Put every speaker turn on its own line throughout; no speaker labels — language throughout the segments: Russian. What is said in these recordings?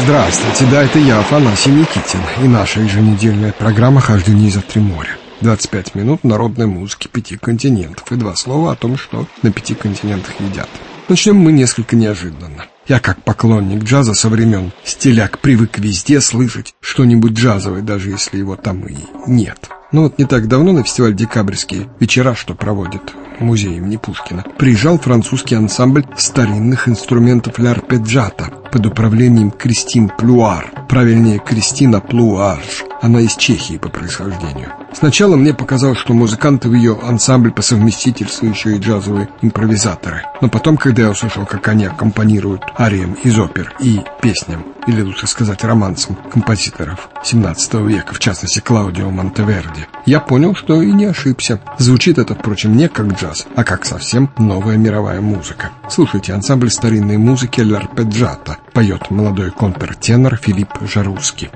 Здравствуйте, да, это я, Афанасий Никитин, и наша еженедельная программа «Хождение за три моря». 25 минут народной музыки 5 континентов и 2 слова о том, что на 5 континентах едят. Начнем мы несколько неожиданно. Я, как поклонник джаза со времен стиляк, привык везде слышать что-нибудь джазовое, даже если его там и нет. Но вот не так давно на фестиваль «Декабрьские вечера», что проводит музей имени Пушкина, приезжал французский ансамбль старинных инструментов «Л'Арпеджиато» под управлением Кристин Плюар, правильнее Кристина Плуарж. Она из Чехии по происхождению. Сначала мне показалось, что музыканты в ее ансамбле по совместительству еще и джазовые импровизаторы. Но потом, когда я услышал, как они аккомпанируют ариям из опер и песням, или лучше сказать романсам композиторов 17 века, в частности Клаудио Монтеверди, я понял, что и не ошибся. Звучит это, впрочем, не как джаз, а как совсем новая мировая музыка. Слушайте, ансамбль старинной музыки «Л'Арпеджиато» поет молодой контртенор Филипп Жаруски.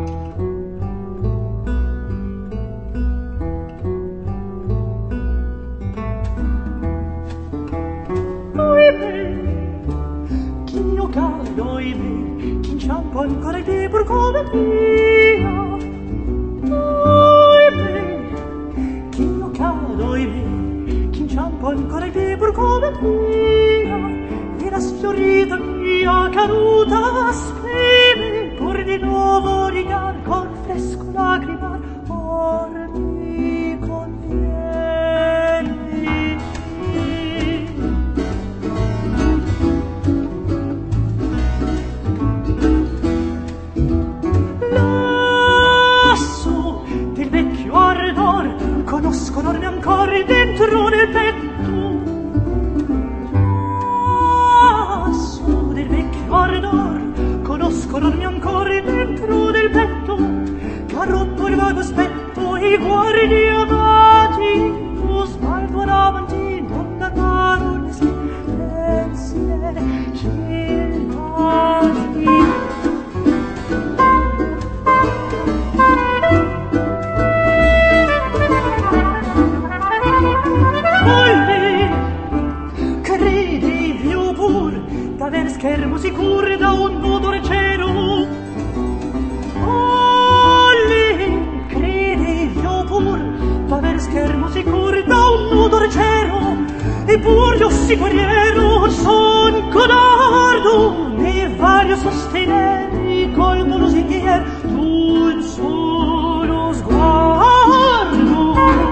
Ancora di Burgove mia, che io cado in me, che inciampo ancora di Burgove mia, e la sfiorita mia caduta scrive, pur di nuovo rigar con fresco lagrimar, or mi conviene. Conoscono ancora dentro nel petto, lassù del vecchio ardor, conoscono ancora dentro nel petto, che ha rotto il vago aspetto e i guardi amati, tu smalto avanti, non danaro ne si pensieri cilati. Schermo sicuro da un nudo recero, olè, credi io pur d'aver schermo sicuro da un nudo recero, e pur io sicuriero son codardo, e vario sosteneri col lusinghier d'un solo sguardo.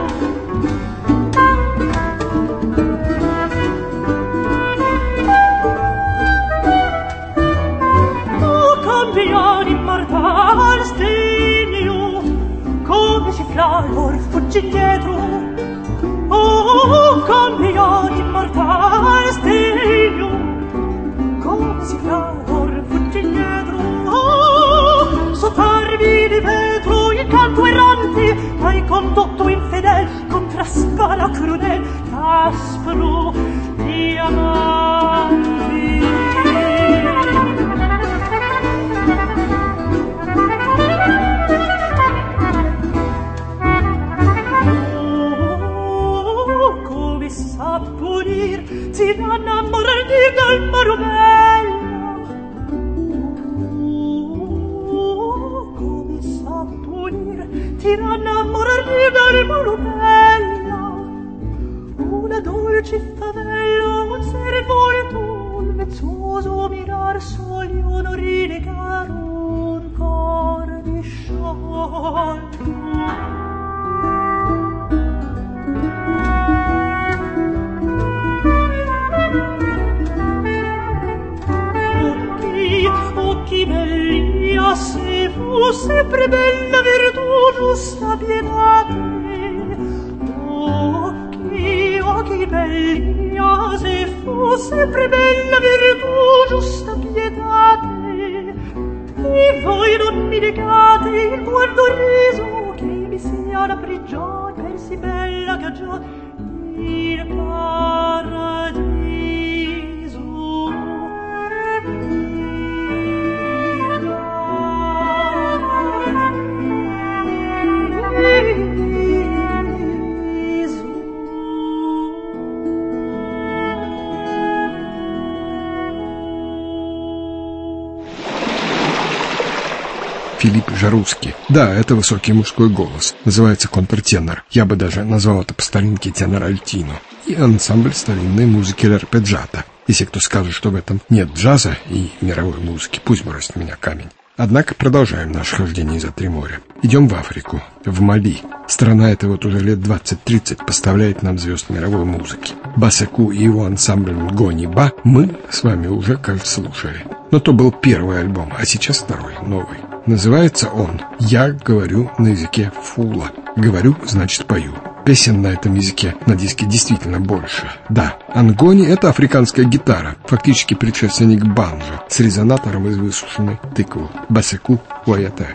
Immortal stegno, come si flagor fuggi indietro, oh, campione immortal stegno, come si flagor fuggi indietro, oh, sottarvi di vetro il canto errante, hai condotto infedel contra spara crudel, aspro di amanti. Ti innamorarti del marubella, come sa punire, ti innamorarti del marubella, una dolce favella, un servore tu, il vezzoso mirar soli onorine caro, un cor disciolto. Occhi belli, se fu sempre bella virtù giusta pietate. Occhi belli, se fu sempre bella virtù giusta pietate. E voi non mi negate il guardo riso che mi sia la prigione per si bella cagione il paradiso.
Филипп Жаруски. Да, это высокий мужской голос. Называется контртенор. Я бы даже назвал это по старинке тенор-альтино. И ансамбль старинной музыки l'arpeggiata. Если кто скажет, что в этом нет джаза и мировой музыки, пусть бросит меня камень. Однако продолжаем наше хождение за 3 моря. Идем в Африку, в Мали. Страна эта вот уже лет 20-30 поставляет нам звезд мировой музыки. Басеку и его ансамбль Ngoni Ba мы с вами уже, кажется, слушали. Но то был первый альбом, а сейчас второй, новый. Называется он «Я говорю на языке фула». Говорю, значит пою. Песен на этом языке на диске действительно больше. Да, ангони — это африканская гитара, фактически предшественник банджо, с резонатором из высушенной тыквы. Басеку Куаяте.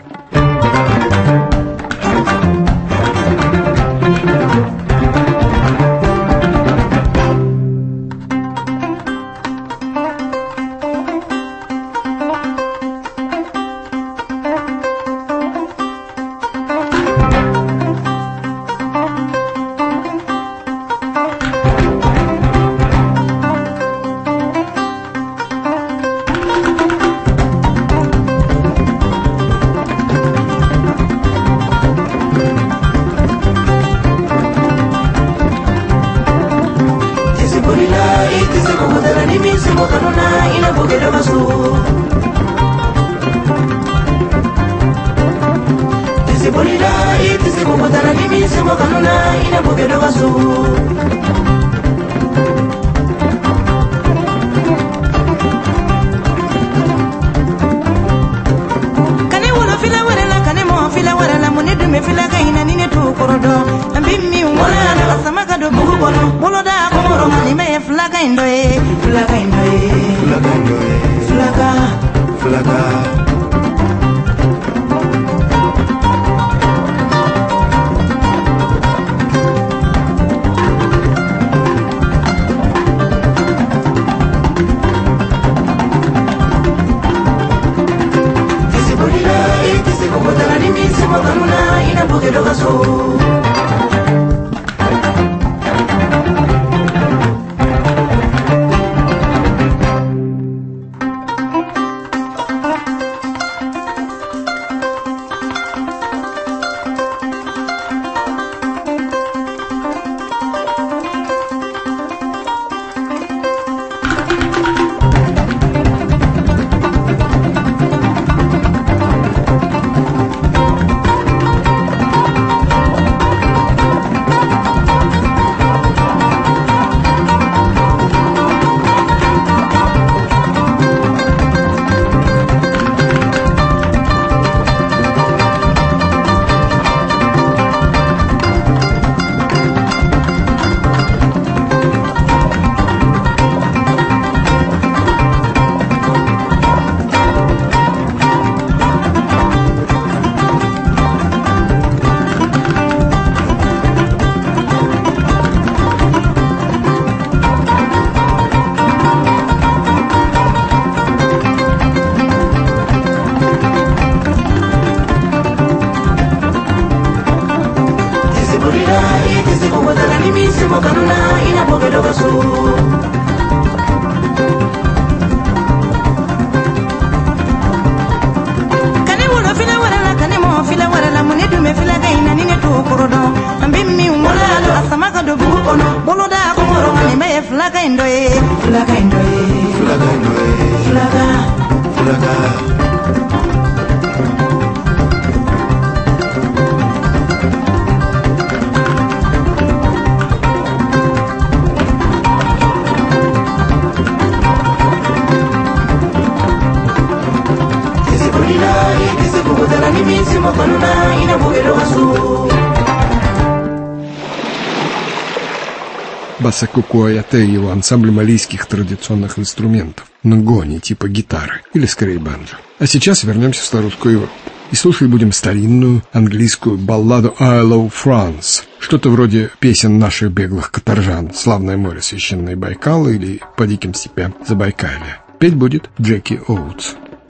Басеку Куаяте и его ансамбль малийских традиционных инструментов, нгони типа гитары или скорее банджо. А сейчас вернемся в старушку Европу. И слушать будем старинную английскую балладу «I Love France», что-то вроде песен наших беглых каторжан «Славное море, священный Байкал» или «По диким степям Забайкалья». Петь будет Джеки Оутс.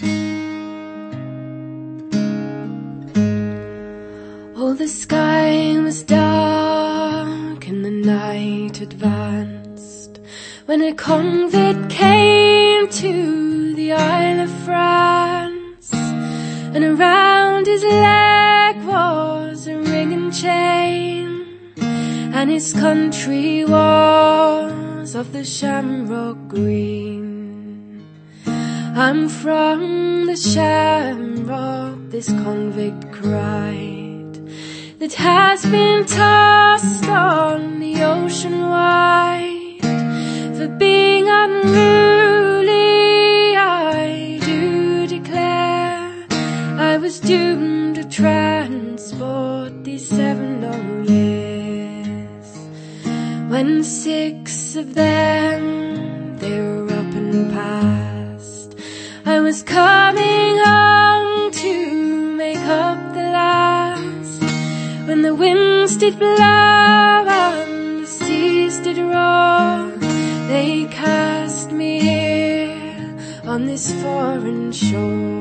Oh, the sky was dark and the night advanced when a convict came to the Isle of France, and around Round his leg was a ring and chain, and his country was of the shamrock green. I'm from the shamrock, this convict cried, that has been tossed on the ocean wide. For being unruly, I do declare, I was doomed to transport these 7 long years. When 6 of them, they were up and past, I was coming home to make up the last. When the winds did blow and the seas did roar, they cast me here on this foreign shore.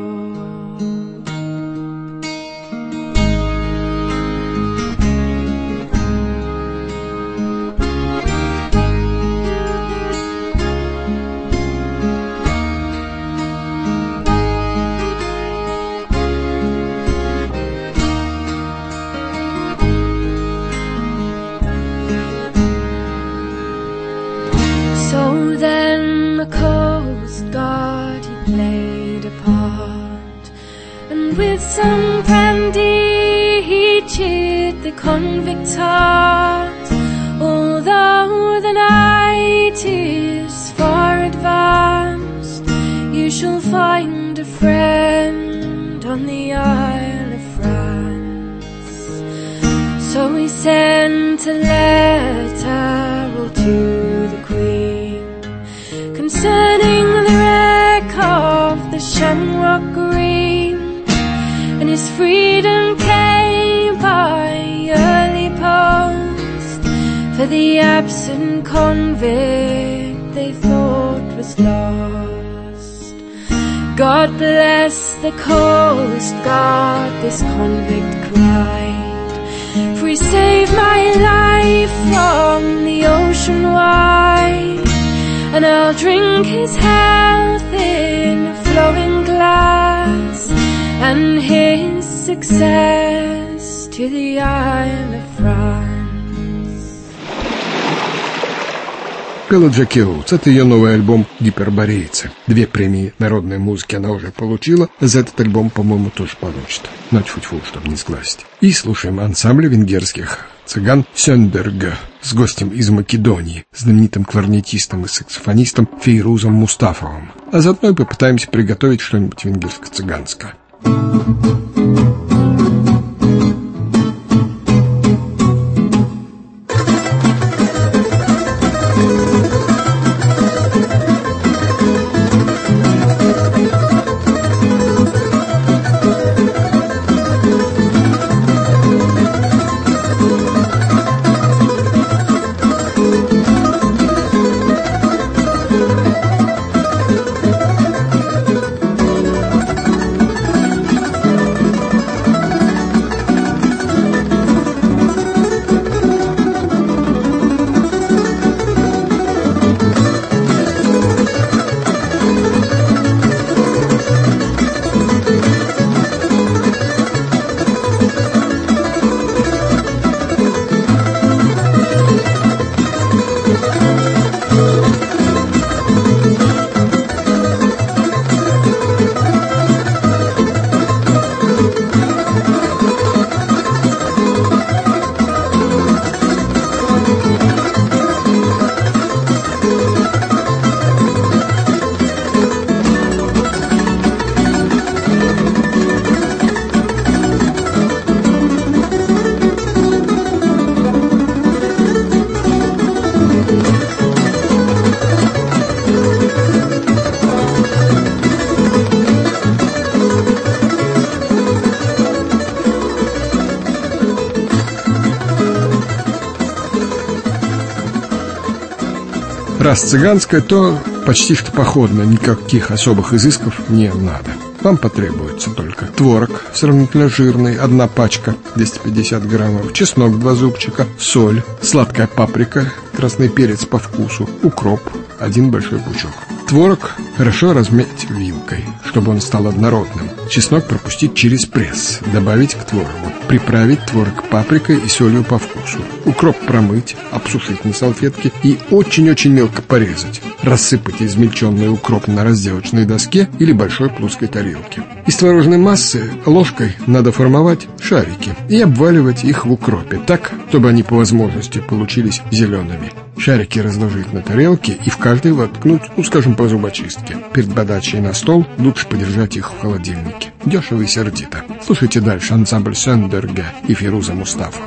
So then the Coast Guard he played a part, and with some brandy he cheered the convict's heart. Although the night is far advanced, you shall find a friend on the Isle of France. So we sent a letter all to the Queen, concerning the wreck of the Shamrock Green, and his freedom came by early post. For the absent convict they thought was lost. God bless the Coast Guard, this convict cried, for he saved my life from the ocean wide. And I'll drink his health in a flowing glass, and his success to the Isle of France.
Пела Джеки Роудс. Это ее новый альбом «Гиперборейцы». 2 премии народной музыки она уже получила. За этот альбом, по-моему, тоже получит. Но тьфу-тьфу, чтобы не сглазить. И слушаем ансамбль венгерских цыган «Сёндерге» с гостем из Македонии, знаменитым кларнетистом и саксофонистом Фейрузом Мустафовым. А заодно и попытаемся приготовить что-нибудь венгерско-цыганское. Раз цыганское, то почти что походное, никаких особых изысков не надо. Вам потребуется только творог сравнительно жирный, 1 пачка, 250 граммов, чеснок 2 зубчика, соль, сладкая паприка, красный перец по вкусу, укроп, 1 большой пучок. Творог хорошо размять вилкой, чтобы он стал однородным. Чеснок пропустить через пресс, добавить к творогу. Приправить творог паприкой и солью по вкусу. Укроп промыть, обсушить на салфетке и очень-очень мелко порезать. Рассыпать измельченный укроп на разделочной доске или большой плоской тарелке. Из творожной массы ложкой надо формовать шарики и обваливать их в укропе так, чтобы они по возможности получились зелеными. Шарики разложить на тарелке и в каждый воткнуть, скажем, по зубочистке. Перед подачей на стол лучше подержать их в холодильнике. Дешево и сердито. Слушайте дальше ансамбль Söndürge и Фируза Мустафова.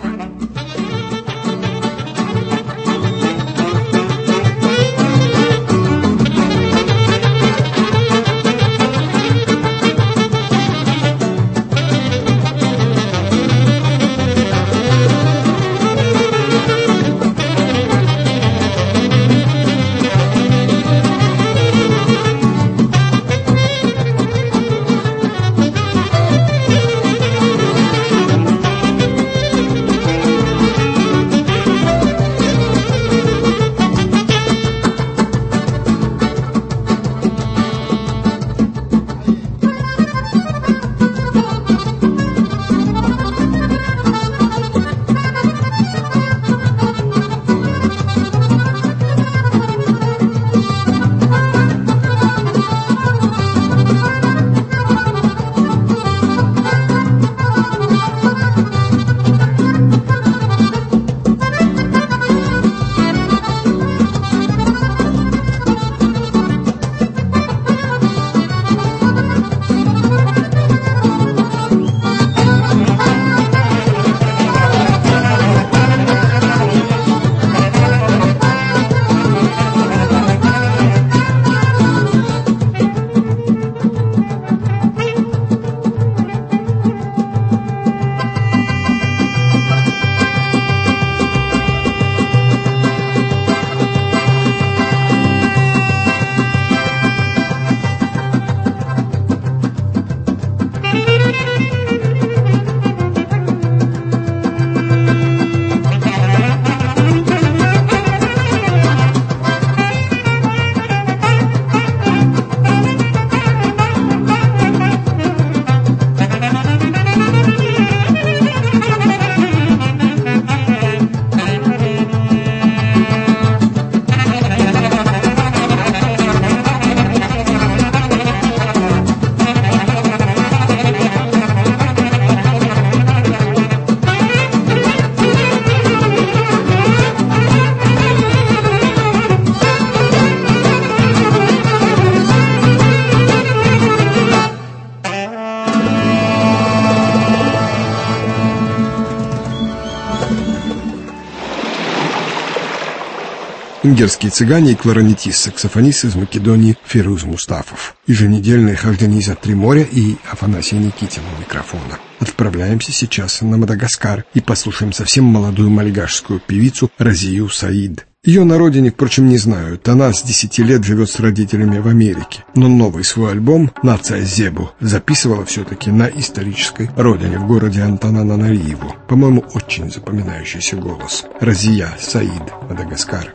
Венгерские цыгане и кларнетист-саксофонист из Македонии Фируз Мустафов. Еженедельное хождение за три моря и Афанасий Никитин у микрофона. Отправляемся сейчас на Мадагаскар и послушаем совсем молодую мальгашскую певицу Разию Саид. Ее на родине, впрочем, не знают. Она с 10 лет живет с родителями в Америке. Но новый свой альбом «Нация Зебу» записывала все-таки на исторической родине, в городе Антананариву. По-моему, очень запоминающийся голос. Разия Саид, Мадагаскар.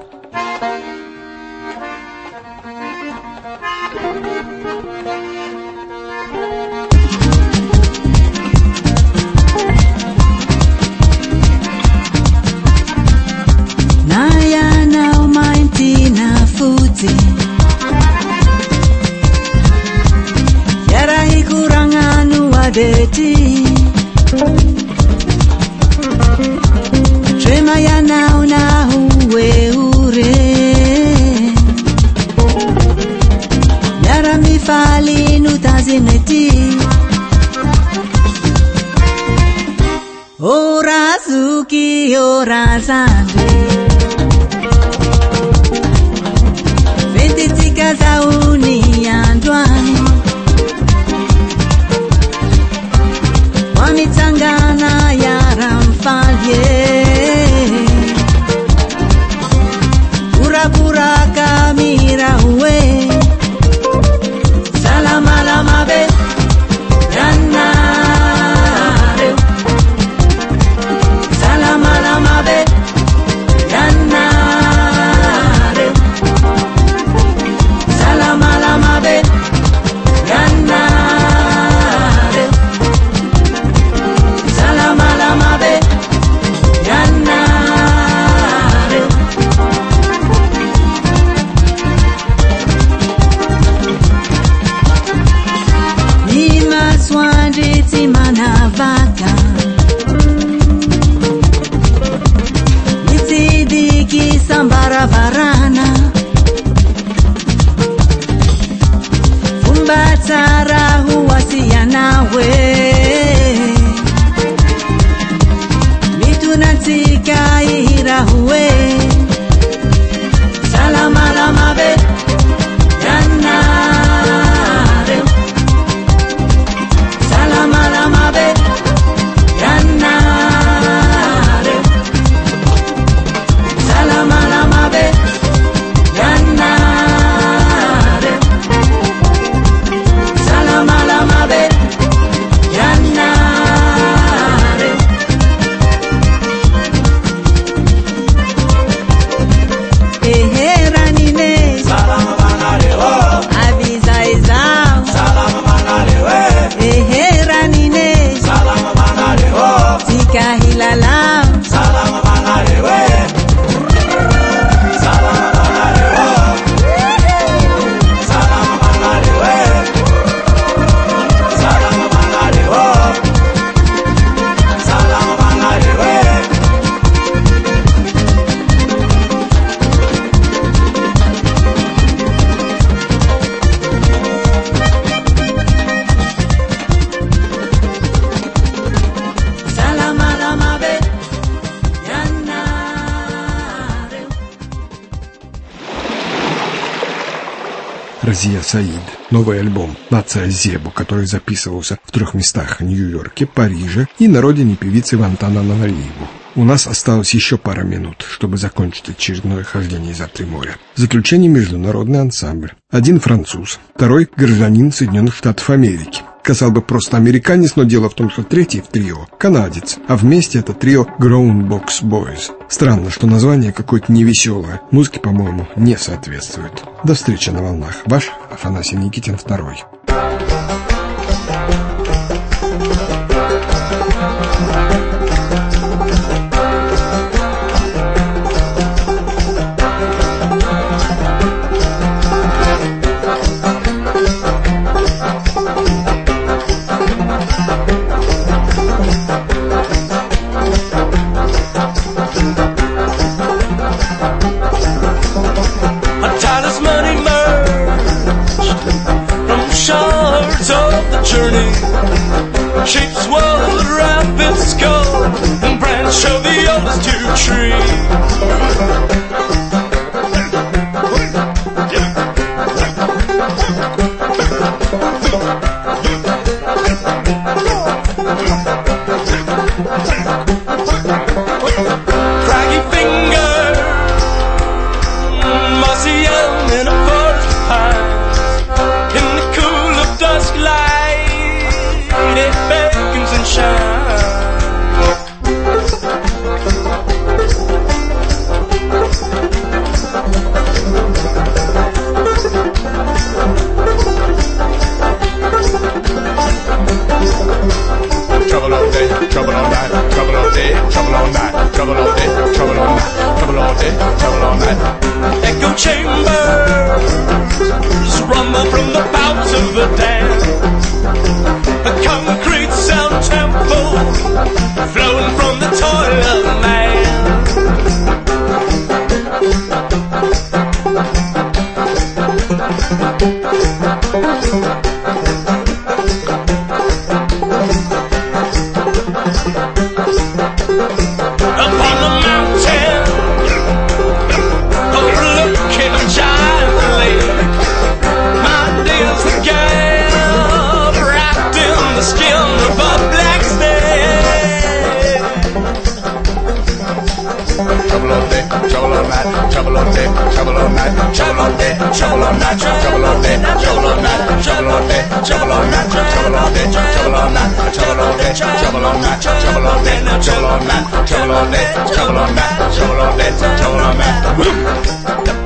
Orazuki, orazandri Venditika zauni andwani Wamitangana yaramfalye Pura kamira uwe Salamalamabe Salam
Разия Саид. Новый альбом «Нация Зебу», который записывался в 3 местах: Нью-Йорке, Париже и на родине певицы Вантана Наналиеву. У нас осталось еще пара минут, чтобы закончить очередное хождение за 3 моря. В заключение международный ансамбль. Один француз, второй гражданин Соединенных Штатов Америки. Сказал бы просто американец, но дело в том, что третий в трио — канадец, а вместе это трио Grown Box Boys. Странно, что название какое-то невеселое. Музыке, по-моему, не соответствует. До встречи на волнах. Ваш Афанасий Никитин II.
Shapes world wrap its skull and branch of the oldest tree. Craggy finger, mossy elm in a forest of pines. In the cool of dusk light, it beckons and shines. Trouble all day, trouble all night, trouble all day, trouble all night, trouble all day, trouble all night, trouble all day, trouble all night. Echo chambers rumble from the bouts of the dam. A concrete sound temple flowing from the toil of man. Upon the mountain, overlooking a giant lake, my days began wrapped in the skin of a black snake. Trouble all day, trouble all night, trouble all day, trouble all night, trouble all day, trouble all night, trouble all day, trouble all night, trouble all day, trouble all night, trouble all day, trouble all night, trouble all day, trouble all night, trouble all day, trouble all night, trouble all day, trouble all night, trouble all day, trouble all night.